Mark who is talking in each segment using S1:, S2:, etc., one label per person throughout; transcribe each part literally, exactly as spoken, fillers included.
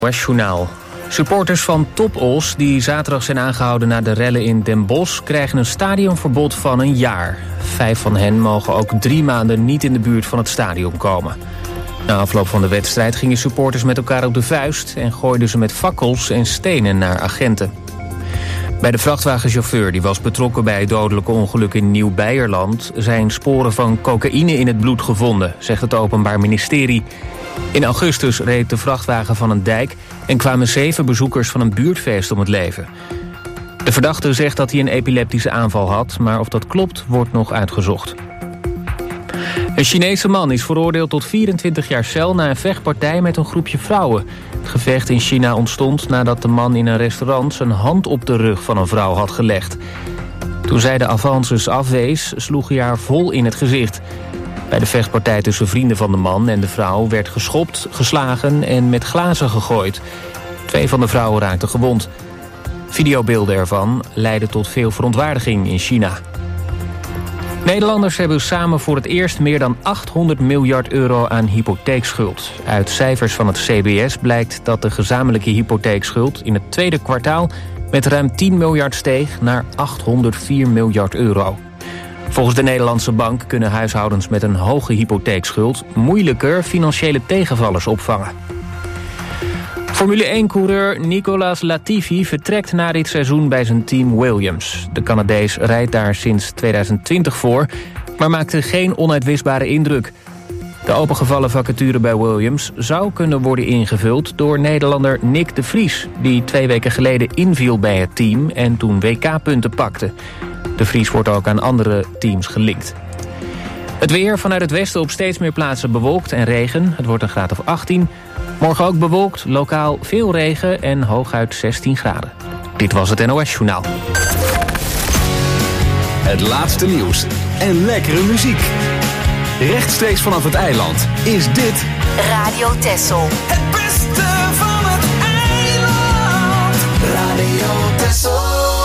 S1: Journaal. Supporters van Top Os die zaterdag zijn aangehouden na de rellen in Den Bosch krijgen een stadionverbod van een jaar. Vijf van hen mogen ook drie maanden niet in de buurt van het stadion komen. Na afloop van de wedstrijd gingen supporters met elkaar op de vuist en gooiden ze met fakkels en stenen naar agenten. Bij de vrachtwagenchauffeur die was betrokken bij het dodelijke ongeluk in Nieuw-Beierland zijn sporen van cocaïne in het bloed gevonden, zegt het Openbaar Ministerie. In augustus reed de vrachtwagen van een dijk en kwamen zeven bezoekers van een buurtfeest om het leven. De verdachte zegt dat hij een epileptische aanval had, maar of dat klopt wordt nog uitgezocht. Een Chinese man is veroordeeld tot vierentwintig jaar cel na een vechtpartij met een groepje vrouwen. Het gevecht in China ontstond nadat de man in een restaurant zijn hand op de rug van een vrouw had gelegd. Toen zij de avances afwees, sloeg hij haar vol in het gezicht. Bij de vechtpartij tussen vrienden van de man en de vrouw werd geschopt, geslagen en met glazen gegooid. Twee van de vrouwen raakten gewond. Videobeelden ervan leidden tot veel verontwaardiging in China. Nederlanders hebben samen voor het eerst meer dan achthonderd miljard euro aan hypotheekschuld. Uit cijfers van het C B S blijkt dat de gezamenlijke hypotheekschuld in het tweede kwartaal met ruim tien miljard steeg naar achthonderdvier miljard euro. Volgens de Nederlandse bank kunnen huishoudens met een hoge hypotheekschuld moeilijker financiële tegenvallers opvangen. Formule één-coureur Nicolas Latifi vertrekt na dit seizoen bij zijn team Williams. De Canadees rijdt daar sinds tweeduizend twintig voor, maar maakte geen onuitwisbare indruk. De opengevallen vacature bij Williams zou kunnen worden ingevuld door Nederlander Nick de Vries, die twee weken geleden inviel bij het team en toen W K-punten pakte. De Vries wordt ook aan andere teams gelinkt. Het weer vanuit het westen op steeds meer plaatsen bewolkt en regen. Het wordt een graad of achttien. Morgen ook bewolkt, lokaal veel regen en hooguit zestien graden. Dit was het N O S-journaal.
S2: Het laatste nieuws en lekkere muziek. Rechtstreeks vanaf het eiland is dit
S3: Radio Texel.
S4: Het beste van het eiland. Radio Texel.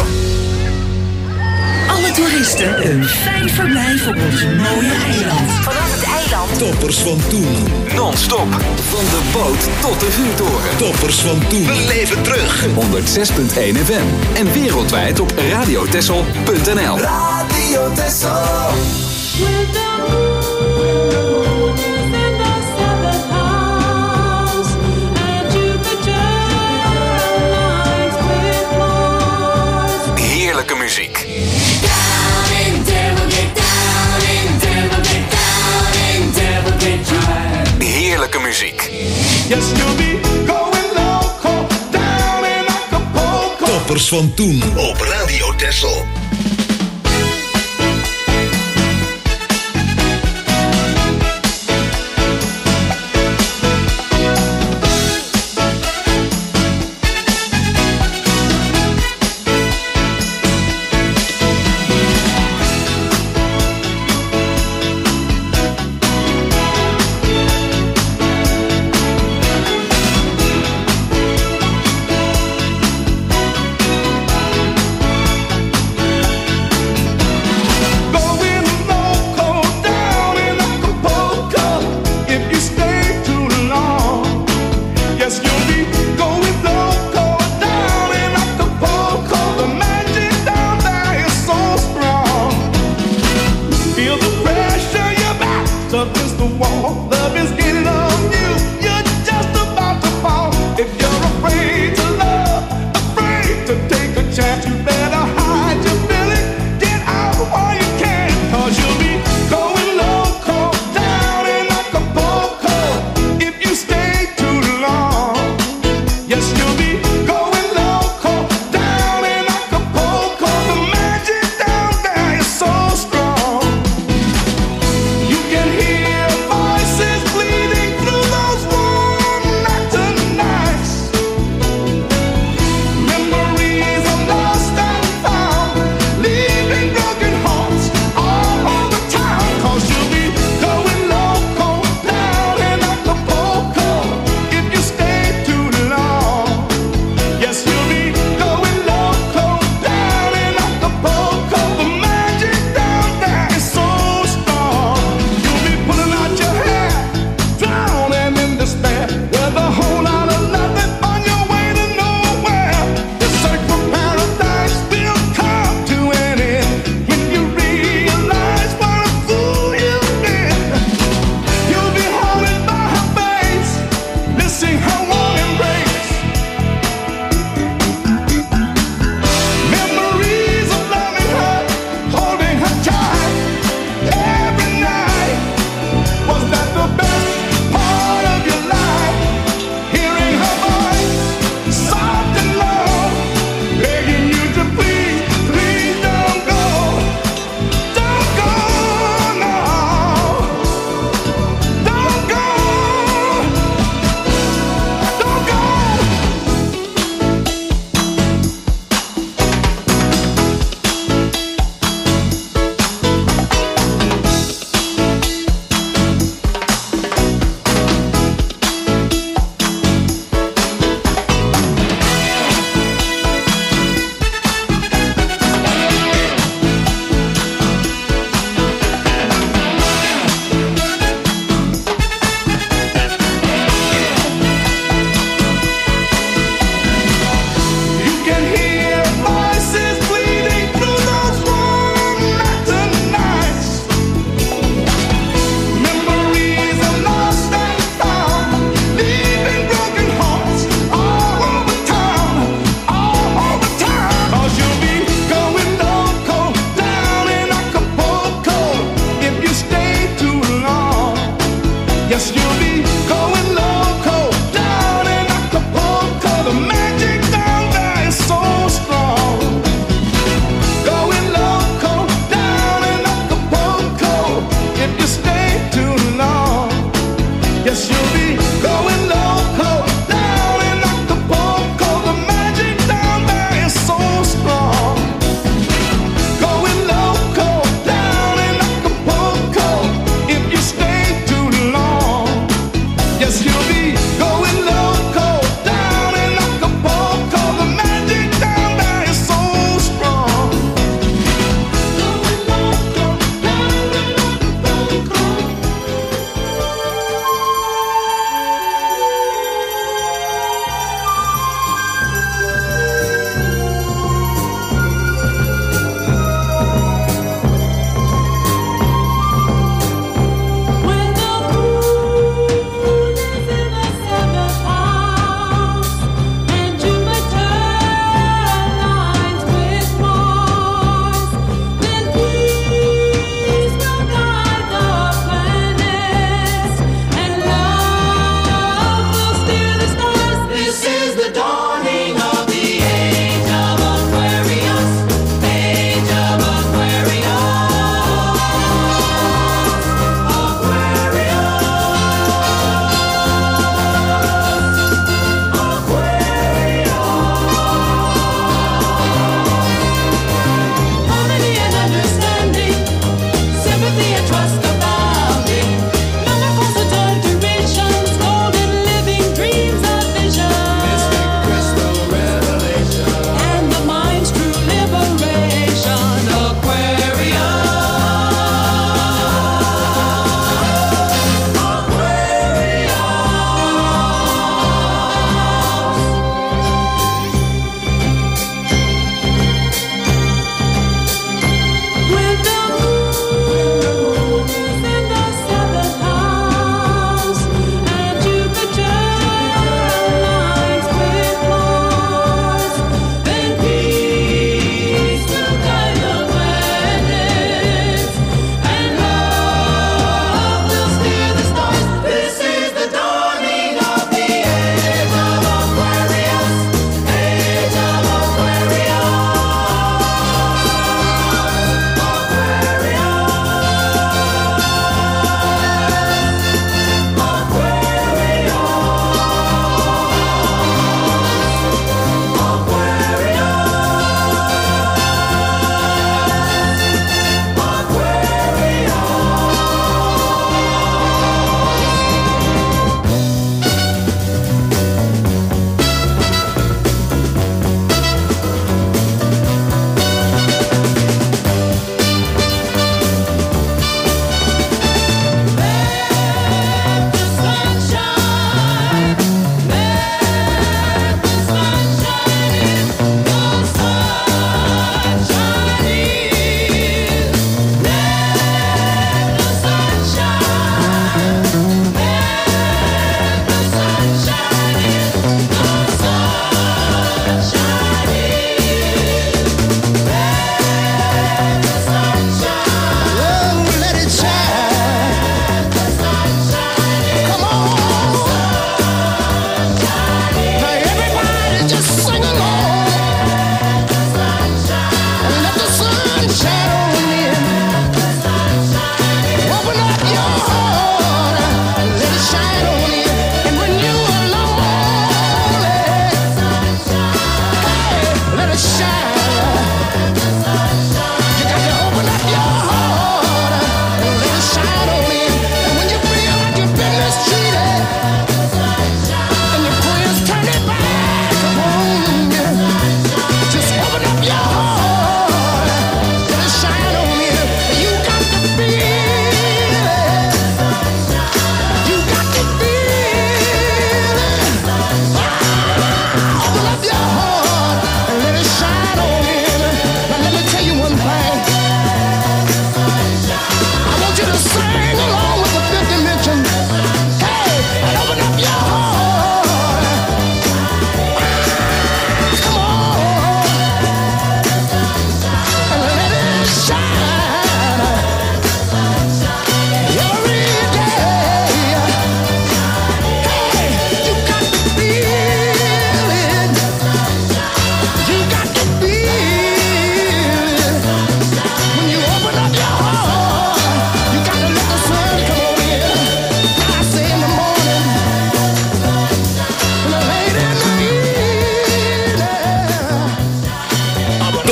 S3: Alle toeristen een fijn verblijf op ons mooie eiland. Vanaf het eiland.
S5: Toppers van toen.
S2: non-stop. Van de boot tot de vuurtoren.
S5: Toppers van toen.
S2: We leven terug. honderdzes komma één F M. En wereldwijd op radiotessel punt n l.
S4: Radio Texel.
S2: Heerlijke muziek. Heerlijke muziek.
S4: Yes, you'll be going local down in Acapulco.
S5: Toppers van toen op Radio Texel.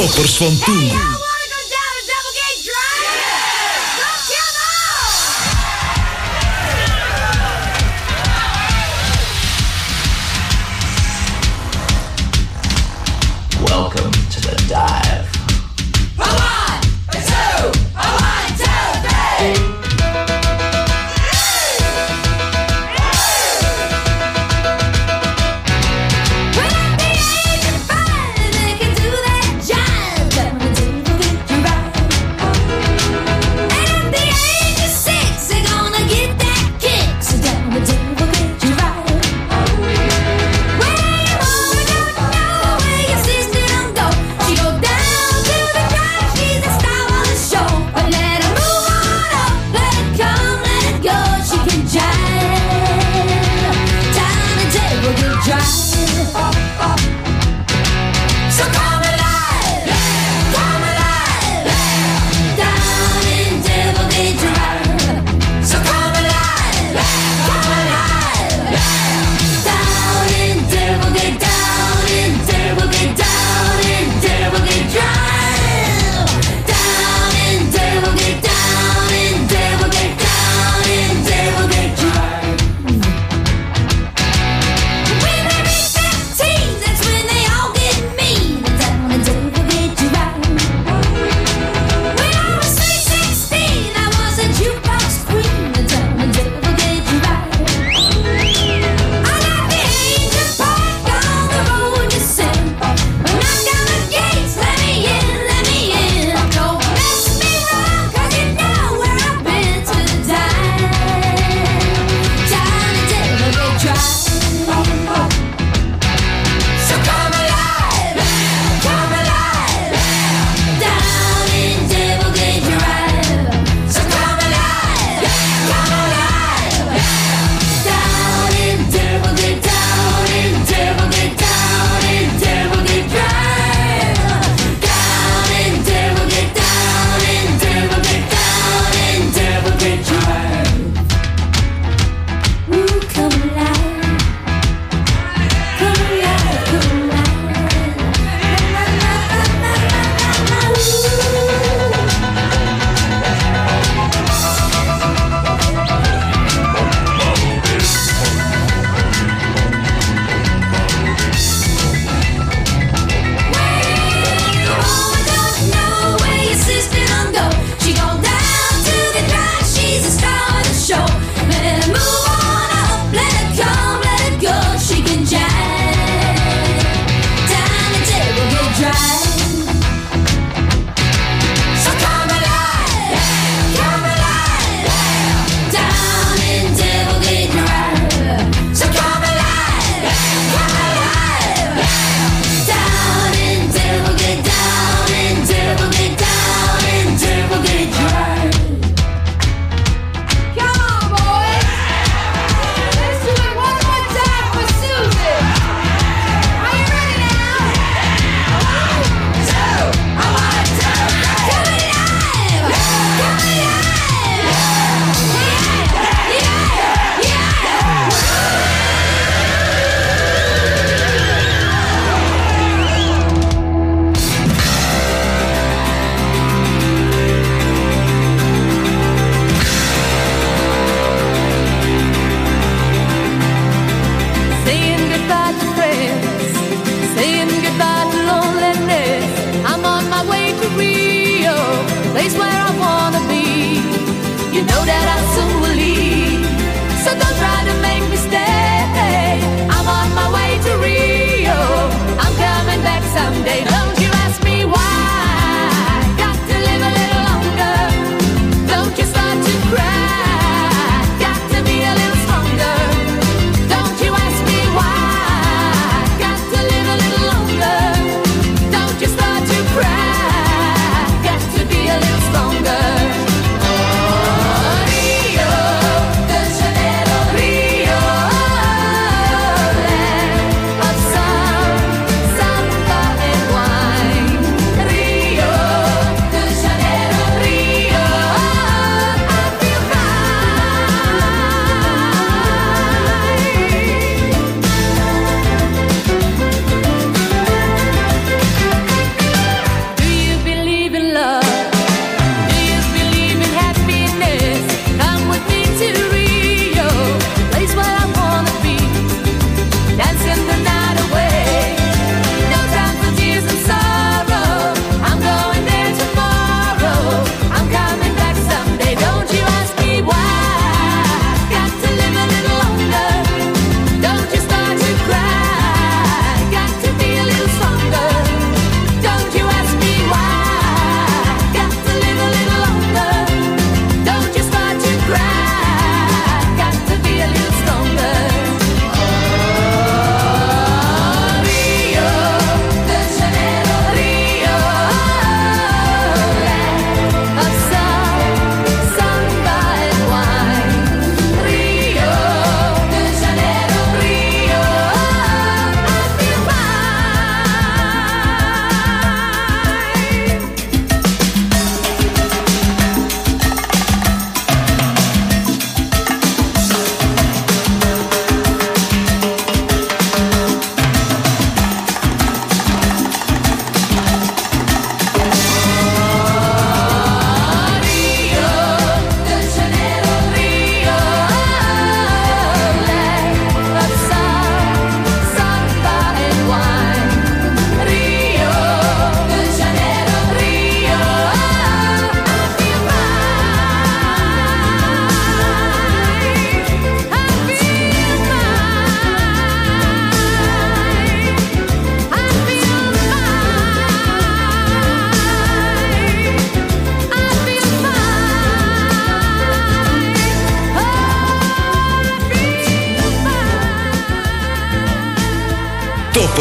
S5: Toppers van toen.
S6: Welcome to the dive.
S7: A one, a two, a one, two, three. When at the age of five, they can do that jive. Then we do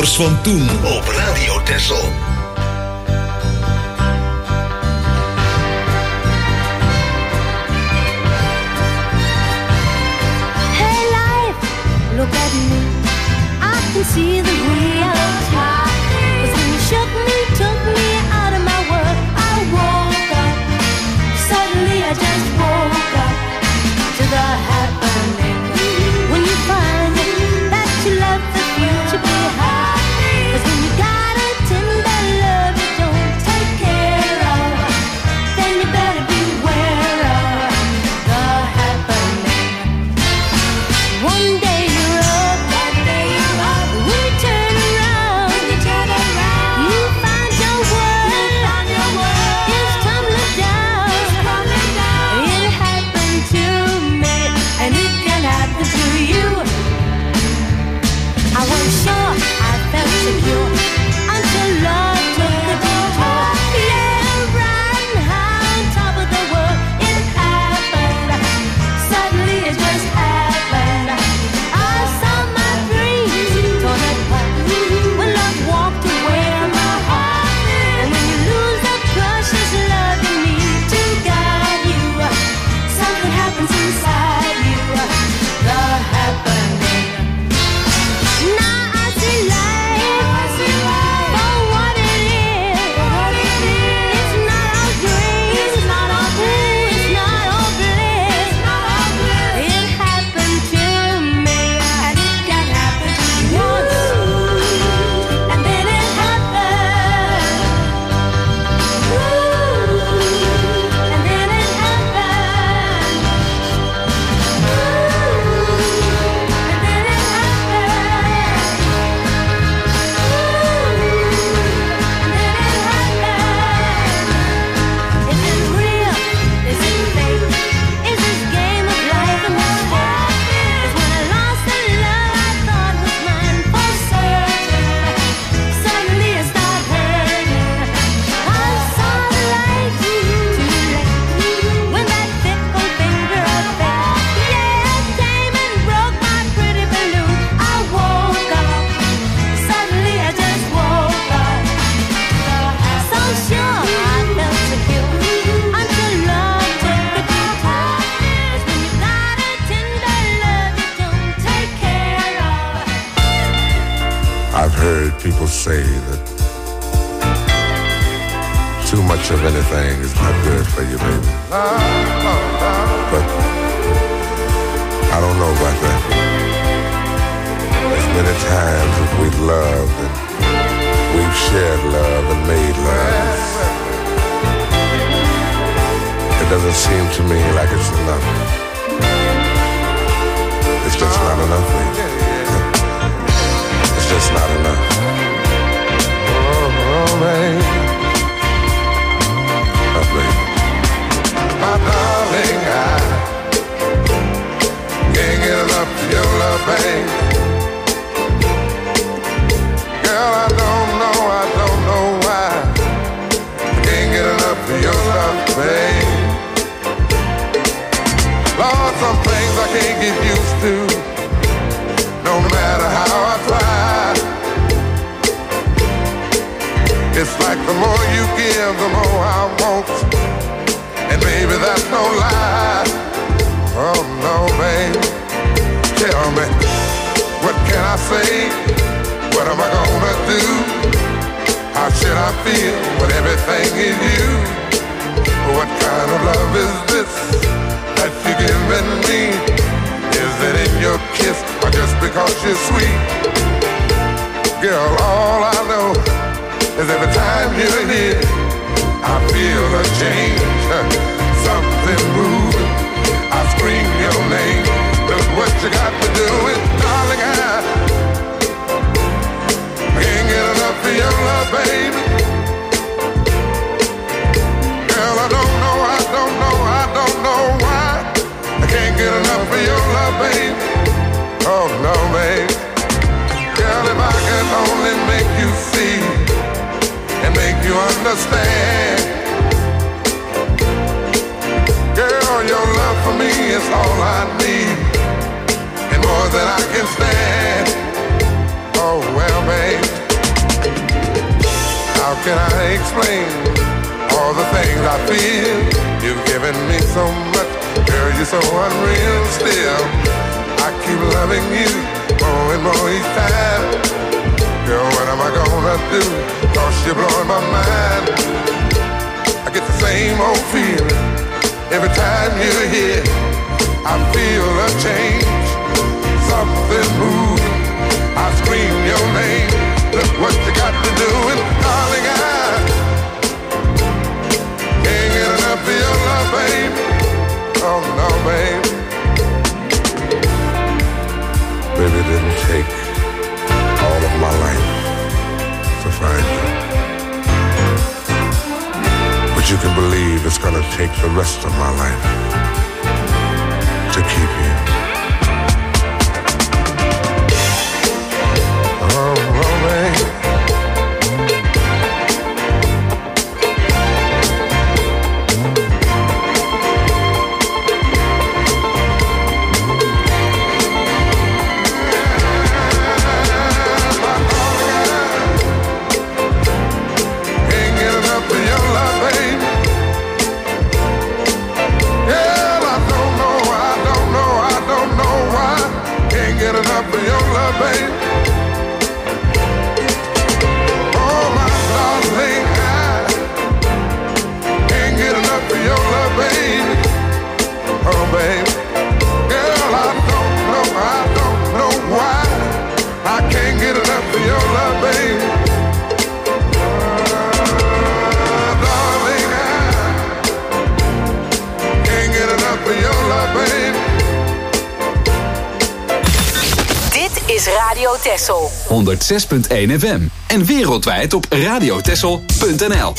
S5: Zomers van toen op Radio Texel.
S8: Hey life, look at me. I can see the reality. 'Cause when you shook me, took me out of my world, I woke up. Suddenly I just woke up to the happening. When you find that you left the future behind. 'Cause when you got a tender love you don't take care of, then you better beware of the happening. One day you're up, one day you're up. When you turn around, when you turn around, you find your world, find your world is tumbling down, it's tumbling down. It happened to me, and it can happen to you. I was sure I felt secure until love took a detour. Yeah, riding high on top of the world, it happened. Suddenly it just happened. I saw my dreams torn apart when love walked away from my heart. And when you lose the precious love you need to guide you, something happens inside you, the happening. Now I see life for what it is. It's not all dreams, it's not all blue, it's not all bliss. It happened to me, and it can happen once, and then it happened. And then it happened. And then it happened. Is it real? Is it fake? Is this game of life a mistake? 'Cause when I lost the love I thought was mine for certain, suddenly it started hurting. I saw the light too late when that fickle finger of fate, yeah, came and broke my pretty balloon. I woke up. Suddenly I just woke up. So sure I felt secure until love took a detour. 'Cause when you got a tender love you don't take care of.
S9: I've heard people say that too much of anything is not good for you, baby. But I don't know about that. As many times as we've loved and we've shared love and made love, it doesn't seem to me like it's enough. It's just not enough, baby. It's just not enough. Oh, baby. Oh, baby. My darling, I can't get enough of your love, babe. Girl, I don't know, I don't know why I can't get enough of your love, babe. Lord, some things I can't get used to, no matter how I try. It's like the more you give, the more I want. And baby, that's no lie. Oh no, babe. Tell me, what can I say? What am I gonna do? How should I feel when everything is you? What kind of love is this that you're giving me? Is it in your kiss or just because you're sweet? Girl, all I know is every time you're here, I feel a change, something moving. I scream your name. Look what you got to do it, darling. I can't get enough of your love, baby. Girl, I don't know, I don't know, I don't know why I can't get enough of your love, baby. Oh no, baby. Girl, if I could only make you see and make you understand. Girl, your love for me is all I need, and more than I can stand. Oh well, babe, can I explain all the things I feel? You've given me so much, girl, you're so unreal still. I keep loving you more and more each time. Girl, what am I gonna do? Cause you're blowing my mind. I get the same old feeling every time you're here. I feel a change, something moving. I scream your name. Look what you got to do, and darling, I can't get enough of your love, babe. Oh no, babe. Baby, it didn't take all of my life to find you, but you can believe it's gonna take the rest of my life to keep you. Oh, oh, babe.
S2: Texel. honderdzes punt één F M en wereldwijd op radiotexel punt n l.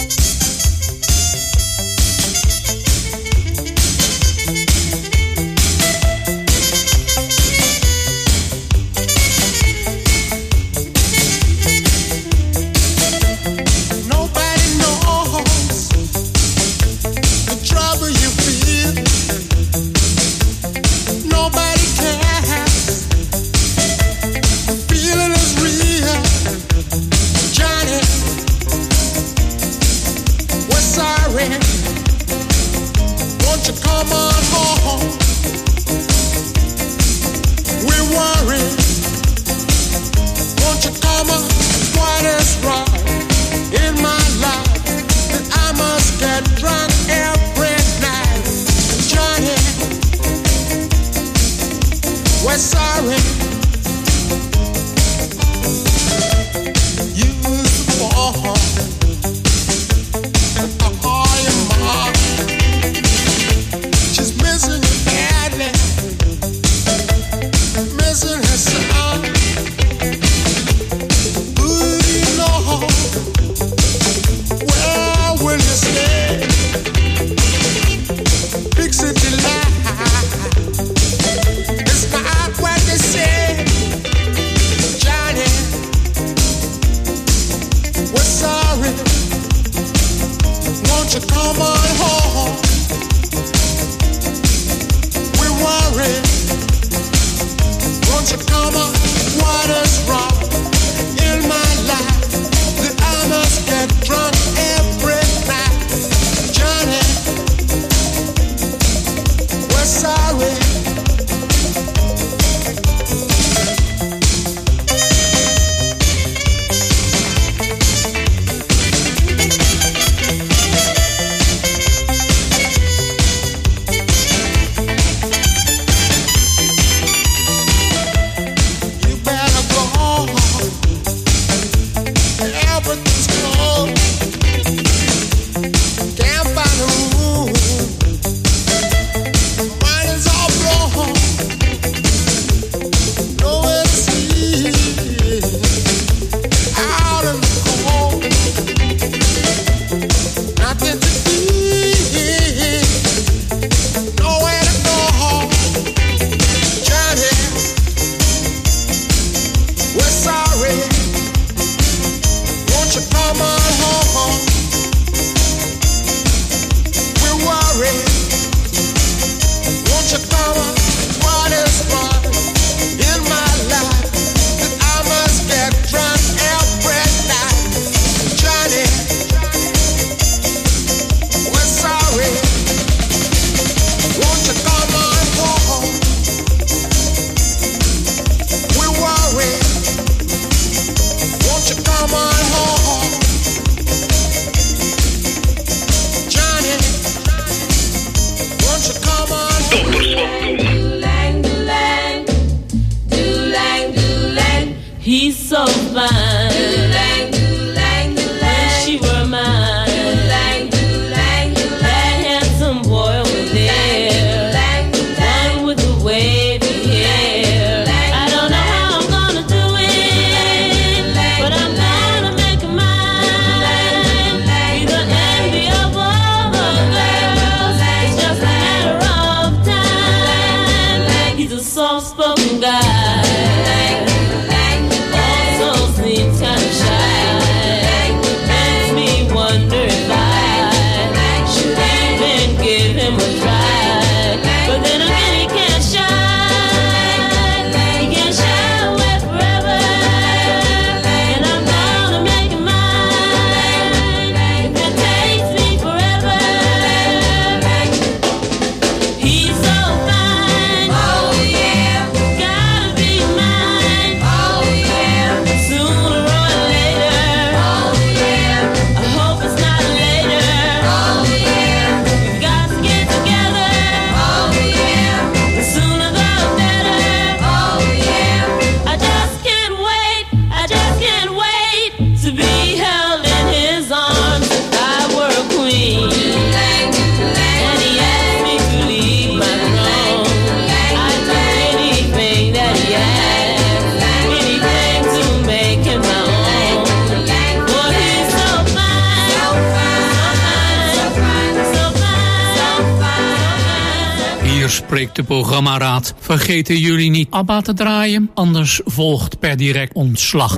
S10: spreekt de programmaraad. Vergeten jullie niet ABBA te draaien, anders volgt per direct ontslag.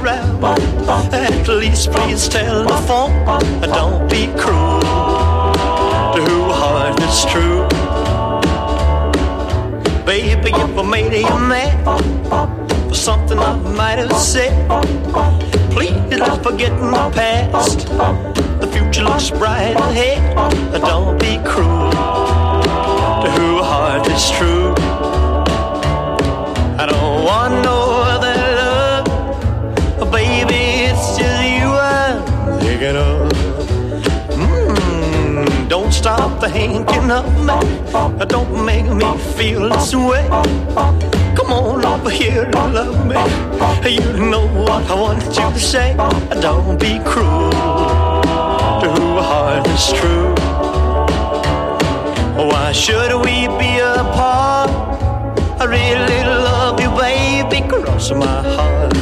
S11: around. At least please tell the phone, don't be cruel to who heart is true. Baby, if I made you mad for something I might have said, please don't forget my past. The future looks bright ahead. Don't be cruel to who heart is true. I don't want no other love, baby, it's just you I'm thinking of. Mm, don't stop thinking of me, don't make me feel this way. Come on over here and love me, you know what I want you to say. Don't be cruel to who heart is true. Why should we be apart? I really love you, baby, cross my heart.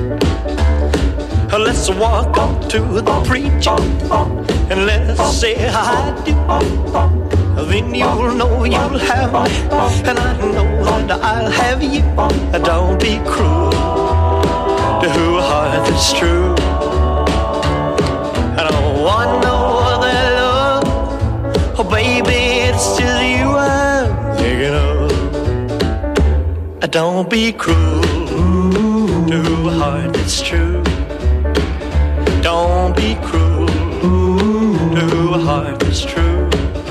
S11: Let's walk up to the preacher and let's say I do. Then you'll know you'll have me, and I know that I'll have you. Don't be cruel to who heart is true. I don't want no other love, oh baby, it's just you I'm thinking of. Don't be cruel to who heart is true. Don't be cruel to who heart is true.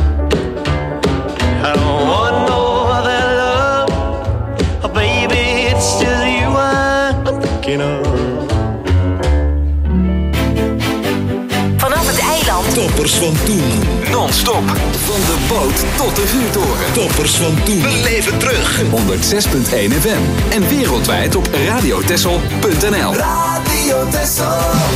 S11: I don't want no other love, oh baby, it's just you I'm thinking of.
S3: Vanaf het eiland.
S2: Toppers van toen. Non-stop. Van de boot tot de vuurtoren. Toppers van toen.
S5: We leven terug.
S2: honderd zes punt één F M. En wereldwijd op radiotessel punt n l.
S4: Radio Tessel.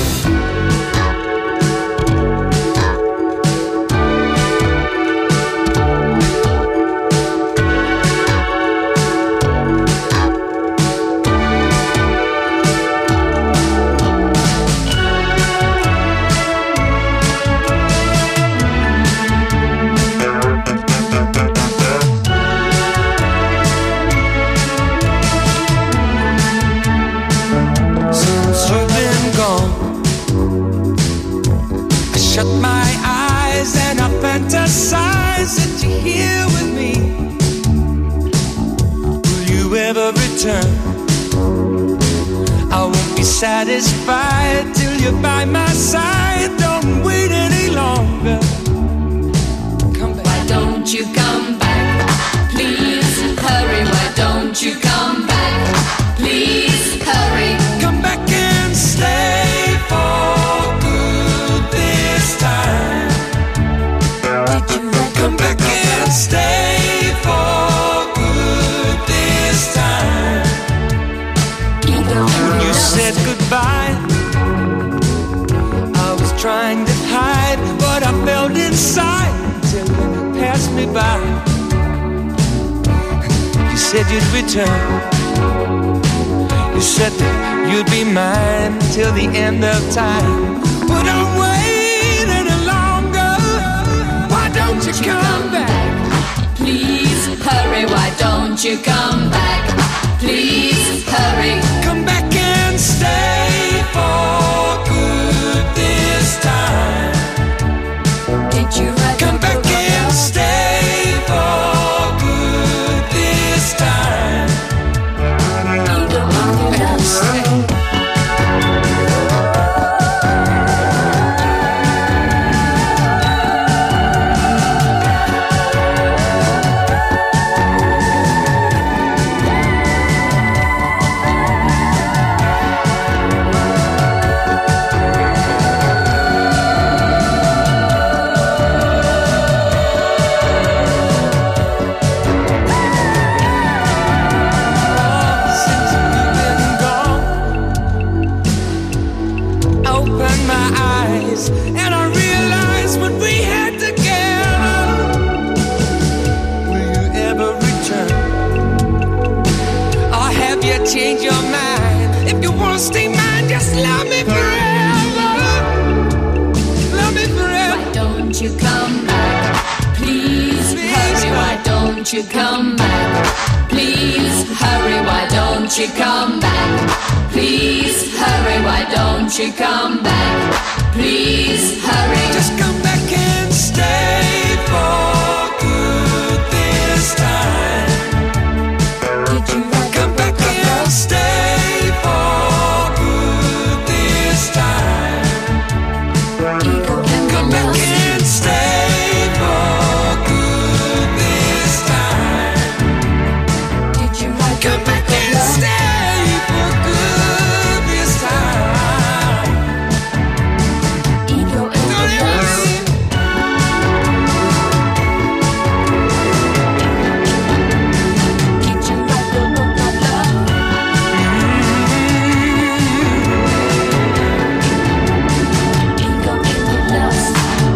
S12: Satisfied till you're by my side. Don't wait any longer. Come back.
S7: Why don't you come back? Please hurry. Why don't you come back? Please hurry.
S12: Come back and stay for good this time. Did you come back and stay for good this time? When you said goodbye, I was trying to hide what I felt inside till when you passed me by. You said you'd return. You said that you'd be mine till the end of time. But don't wait any longer. Why don't you come back?
S7: Please hurry. Why don't you come back? Please hurry.
S12: Come back and stay for good this time.
S7: Did you write
S12: Come back and stay for good this time.
S7: Either one can stay.
S12: And I realized what we had together. Will you ever return? Or have you changed your mind? If you want to stay mine, just love me forever. Love me forever.
S7: Why don't you come back? Please hurry. Why don't you come back? Please hurry. Why don't you come back? Please hurry. Why Won't you come back? Please hurry.
S12: Just come back and stay for good this time.
S7: Did you write
S12: Come back and stay for good this time.
S7: Ego and
S12: Come back
S7: lust?
S12: and stay for good this time.
S7: Did you write
S12: Come back and stay for good this time.
S7: Ego and
S12: Don't ever
S7: lust?
S12: leave.
S7: Did you write the book of love? Ego and lust?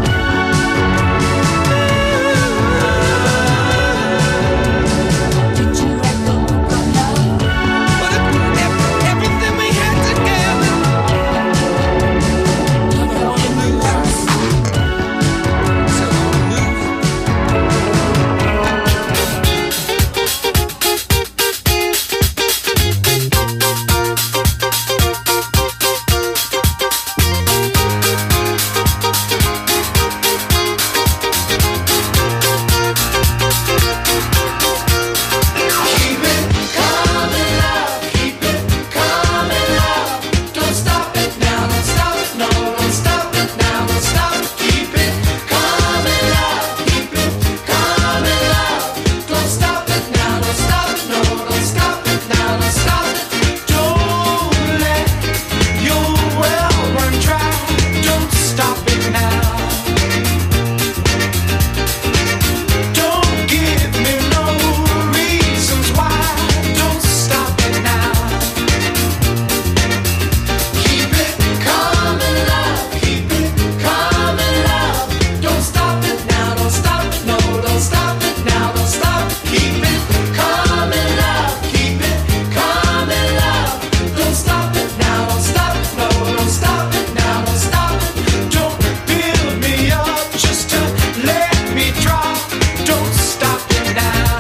S7: Did you write the book of love?
S12: But if, if everything we had together,
S7: Ego and lust?
S12: so new.
S11: Keep it coming, love. Keep it coming, love. Don't stop it now. Don't stop it. No, don't stop it now. Don't stop it. Keep it coming, love. Keep it coming, love. Don't stop it now. Don't stop it. No, don't stop it now. Don't stop it. Don't let your well run dry. Don't stop it now. Don't give me no reasons why. Don't stop it now. Keep it coming, love. Keep it coming, love. Don't stop it now. Don't stop it. No, don't stop it now. Don't stop it. Keep it coming, love. Keep it coming, love. Don't stop it now. Don't stop it. No, don't stop it now. Don't stop it. Don't build me up just to let me drop. Don't stop it now.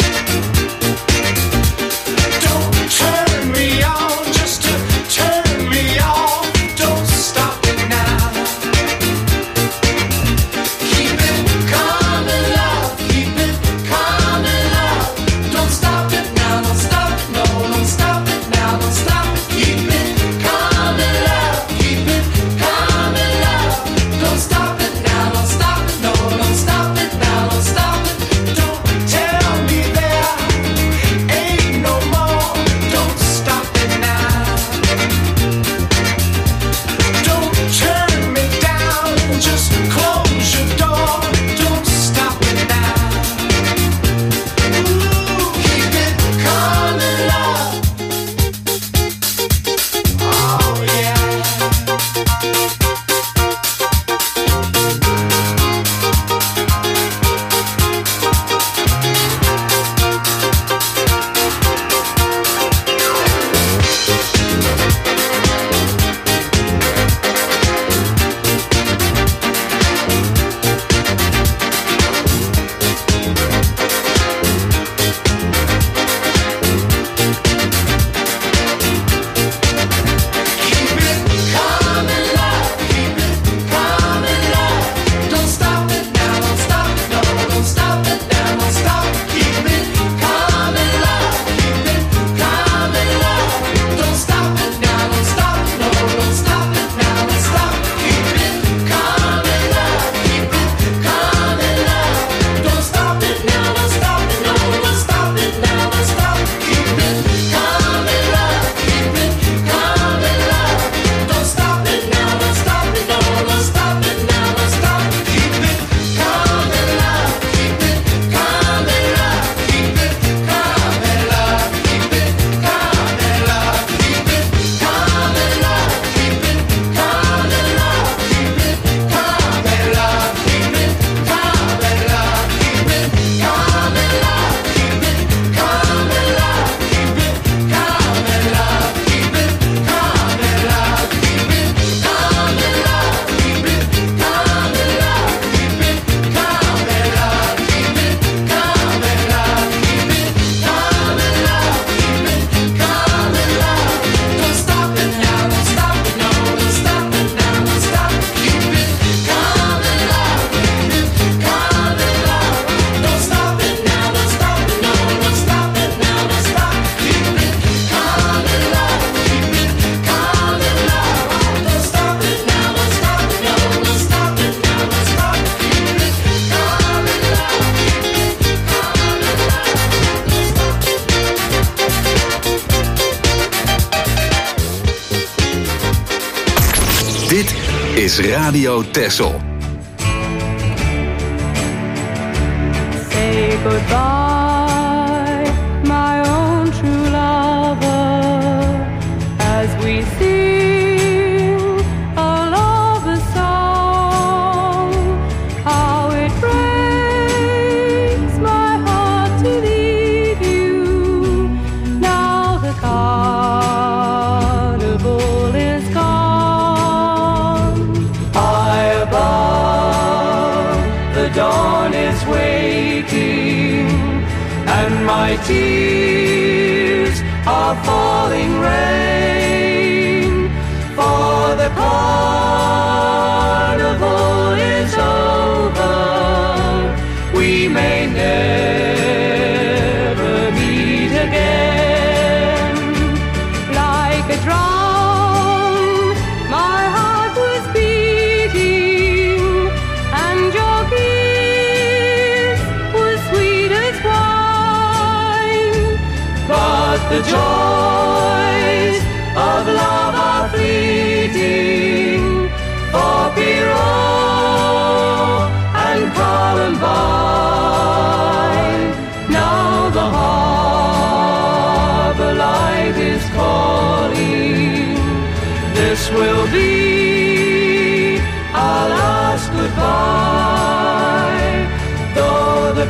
S11: Don't turn me on just to turn me off. Don't stop it now. Keep it coming, love. Keep it coming,
S2: is Radio Texel.
S8: Say goodbye, my own true lover, as we sing a lover song. How it breaks my heart to leave you. Now the carnival is gone. High above, the dawn is waking, and my tears are falling rain. For the carnival is over, we may never meet again. Like a drum, my heart was beating, and your kiss was sweet as wine. But the joys of love are fleeting, for Pierrot and Columbine. Now the harbor light is calling. This will be our last goodbye. Though the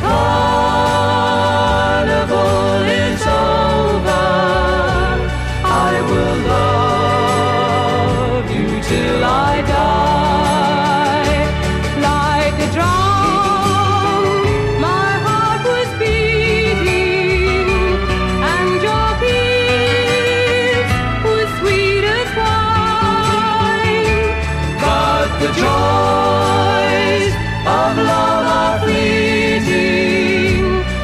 S8: carnival is over, I will love you till I die. Like a drum, my heart was beating, and your kiss was sweet as wine. But the joys of love are fleeting,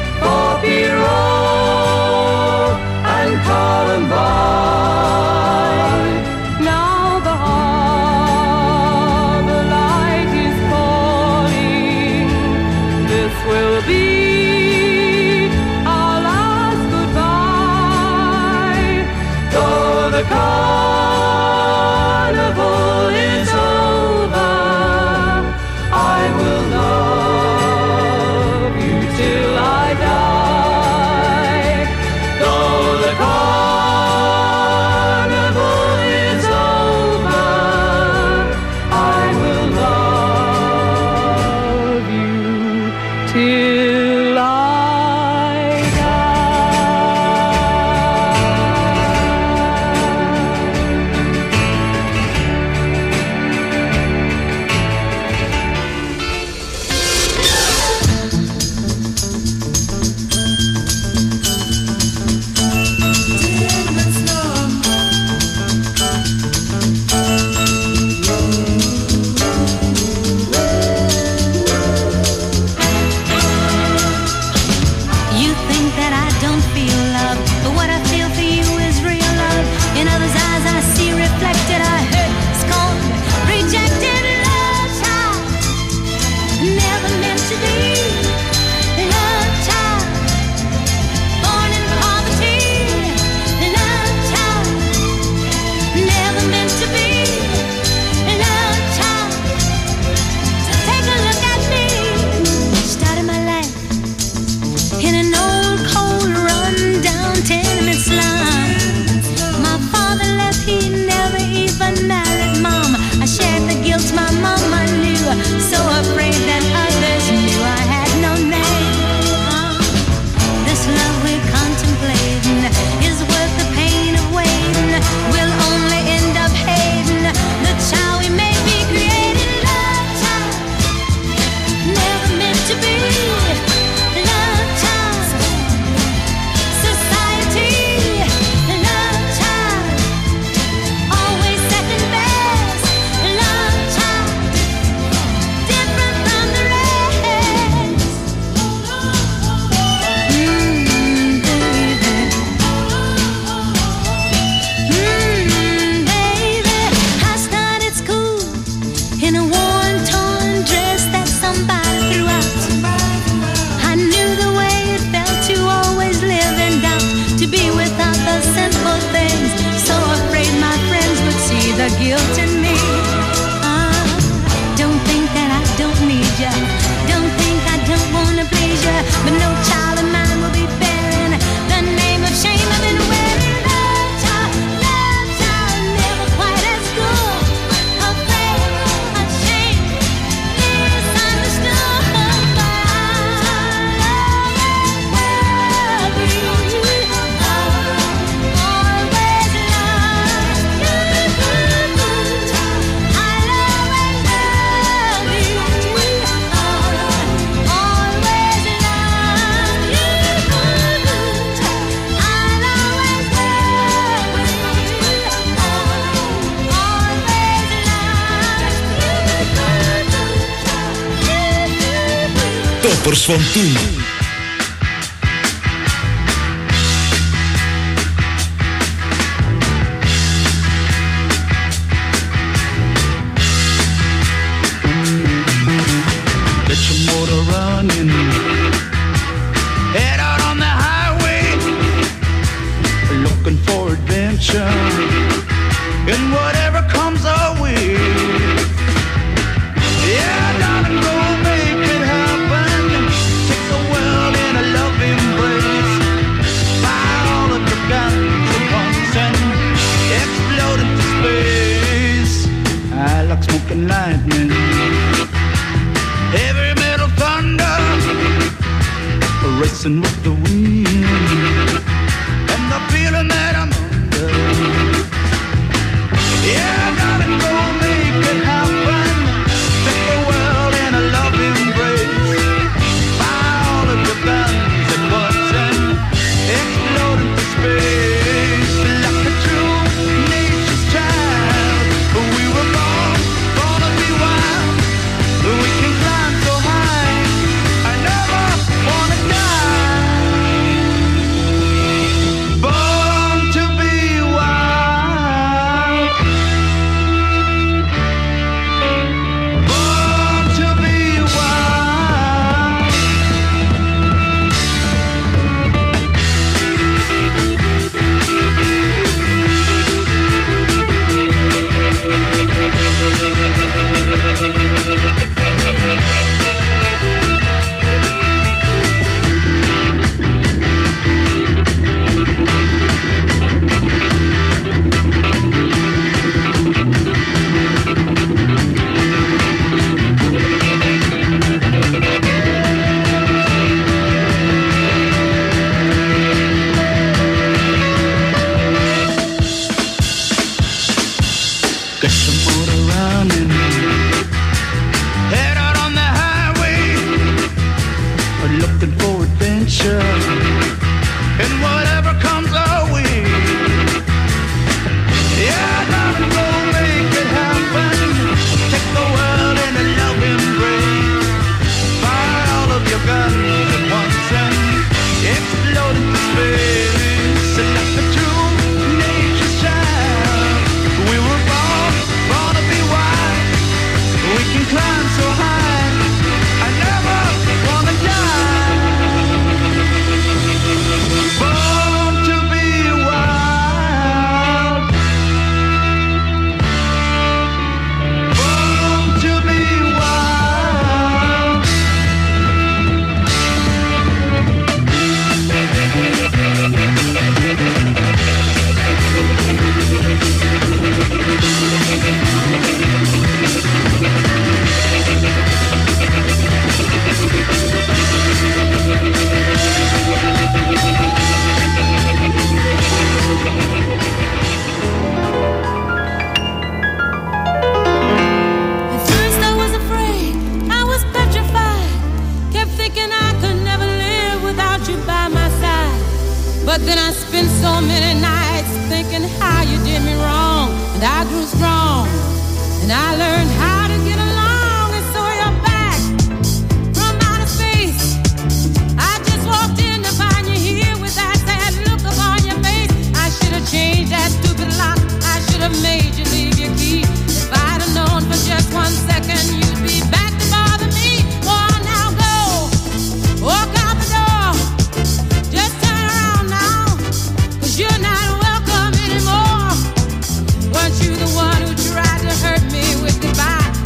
S5: Toppers van toen.
S13: Get your motor running. Head out on the highway, looking for adventure, and whatever comes our way. Yeah, darling, go make it happen. Take the world in a love embrace. Fire all of your guns at once and explode into space. I like smoking lightning, heavy metal thunder, racing with the wind, and the feeling that I'm under. Yeah, gotta go make it happen. Take the world in a love embrace. Fire all of your guns at once and explode into space. Like a true nature's child, we were born, born to be wild. We can climb so high, I never wanna die. Born to be wild. Born to be wild. Get your motor running. Head out on the highway, looking for adventure, and whatever comes our way. Yeah, darling, go make it happen. Take the world in a love embrace. Fire all of your guns at once and explode into space. Like a true nature's child, we were born, born to be wild. We can climb so high, I never wanna die. Born to be wild. Born to be wild.
S8: At first I was afraid, I was petrified. Kept thinking I could never live without you by my side. But then I spent so many nights thinking how you did me wrong. And I grew strong, and I learned how to get along. And so you're back from outer space. I just walked in to find you here with that sad look upon your face. I should have changed that stupid lock. I should have made you leave your key. If I'd have known for just one second you'd be back to bother me. Oh, now go, walk out the door. Just turn around now, 'cause you're not welcome anymore. Weren't you the one who tried to hurt me with goodbye?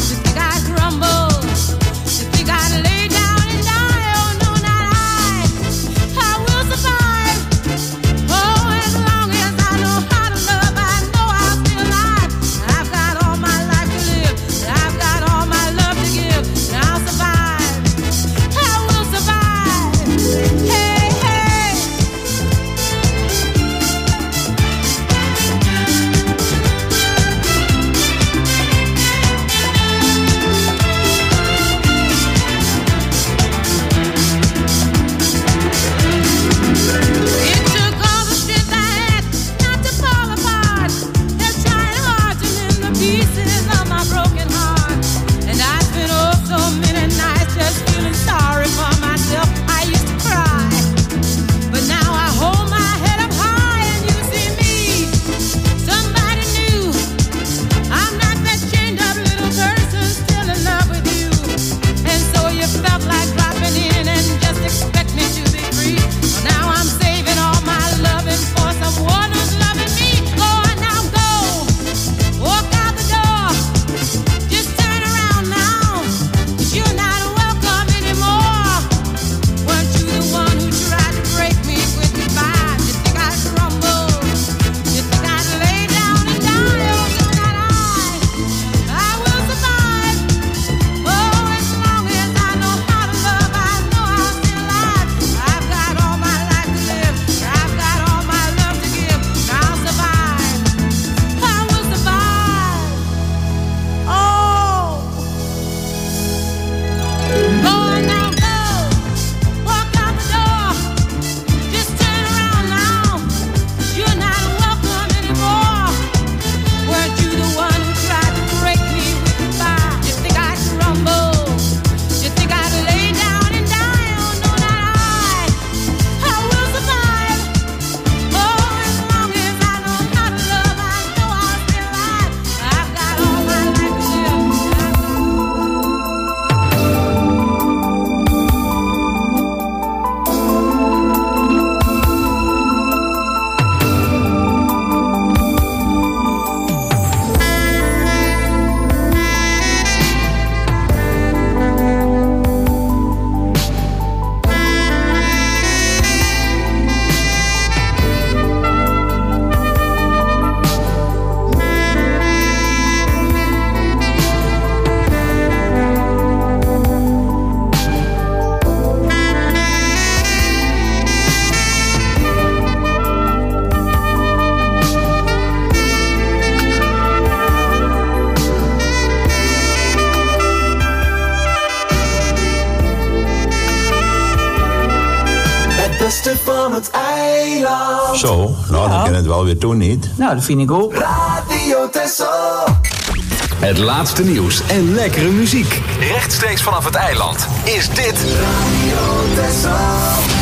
S14: van het eiland.
S15: Zo, nou dan kan het wel weer doen, niet?
S14: Nou, dat vind ik ook. Radio Texel.
S2: Het laatste nieuws en lekkere muziek. Rechtstreeks vanaf het eiland is dit
S14: Radio Texel.